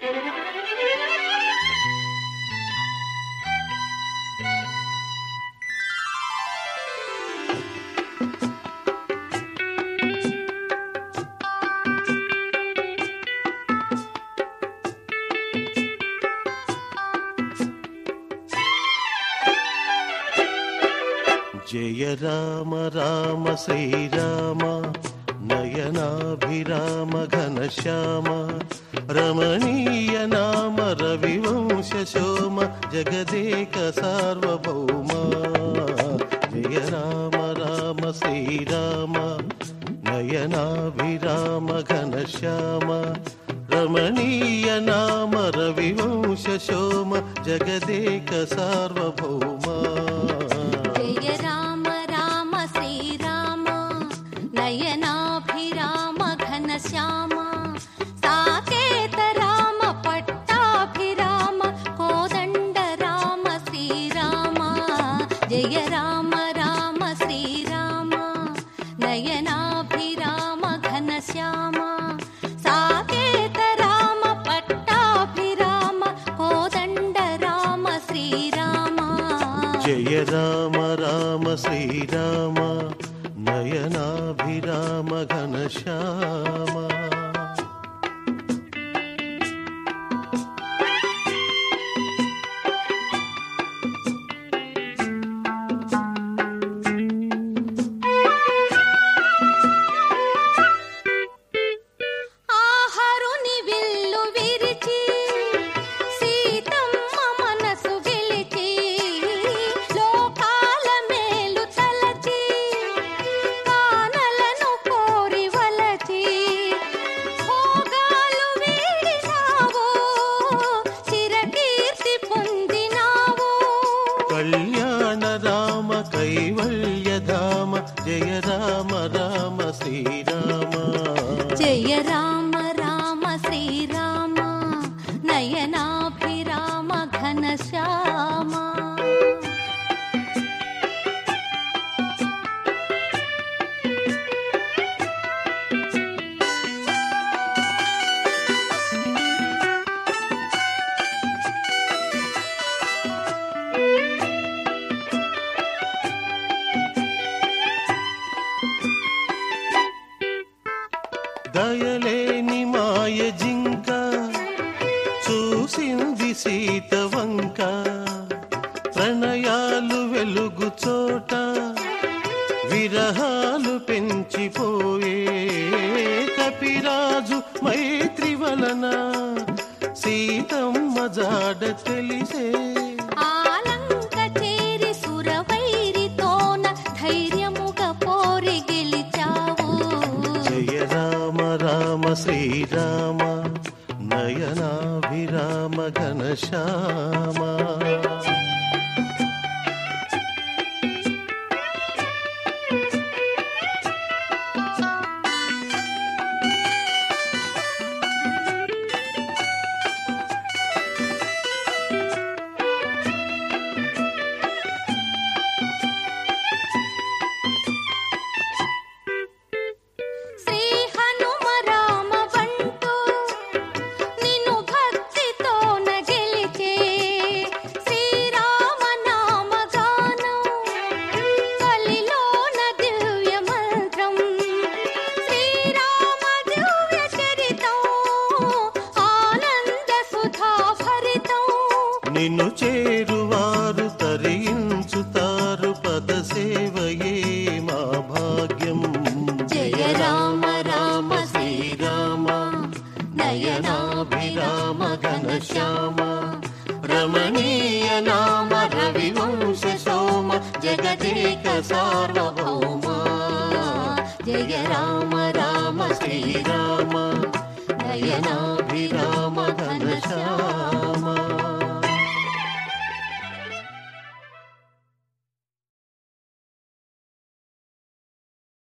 జయ రామ రామ శ్రీరామ నయనాభిరామ ఘనశ్యామ రమణీయ నామ రవివంశ శోమ జగదేక సార్వభౌమ. జయ రామ రామ శ్రీరామ నయనాభిరామ ఘనశ్యామ రమణీయ నామ రవివంశ శోమ జగదేక సార్వభౌమ. జయ రామ రామ శ్రీరామ నయనాభిరామ ఘనశ్యామ సాకేత రామ పట్టాభిరామ కోదండ రామ శ్రీరామ. జయ రామ రామ శ్రీరామ నయనాభిరామ ఘనశ్యామ సాకేత రామ పట్టాభిరామ కోదండ రామ శ్రీరామ. జయ రామ రామ శ్రీరామ నయనాభిరామ ఘనశ్యామ. ఆహరుని విల్లు విరిచి సీతమ్మ మనసు గెలిచి లోకాల మేలు తలచి కానలను కోరి వలచి భోగాలు వీడినావు చిరకీర్తి పొందినావు. కళ్యాణ రామ కైవల్యధామ జయ రామ రామ శ్రీరామ. జయ రామ రామ శ్రీరామ నయనాభిరామ ఘనశ్యామ. దయలేని మాయ జింక చూసింది సీత వంక ప్రణయాలు వెలుగు చోట విరహాలు పెంచిపోయే కపిరాజు మైత్రి వలన సీతమ్మ జాడ తెలిసే ఆలంక చేరి సురవైరితోన ధైర్యముగా పోరి గెలిచావు. జయ రామ రామ శ్రీరామ నయనాభిరామ ఘనశ్యామ. శ్రీ హనుమ రామ బంటు నిన్ను భక్తితోన గెలిచే శ్రీరామ నామ గానం కలిలోన దివ్య మంత్రం శ్రీరామ దివ్య చరితం ఆనంద సుధా భరితం. నిన్ను చేరువారు తరించుతారు పద సేవయే మా భాగ్యం. జయ రామ రామ శ్రీరామ నయనాభిరామ ఘనశ్యామ రమణీయ నామ రవివంశ సోమ జగదేక సార్వభౌమ. జయ రామ రామ శ్రీరామ నయనాభిరామ ఘనశ్యామ.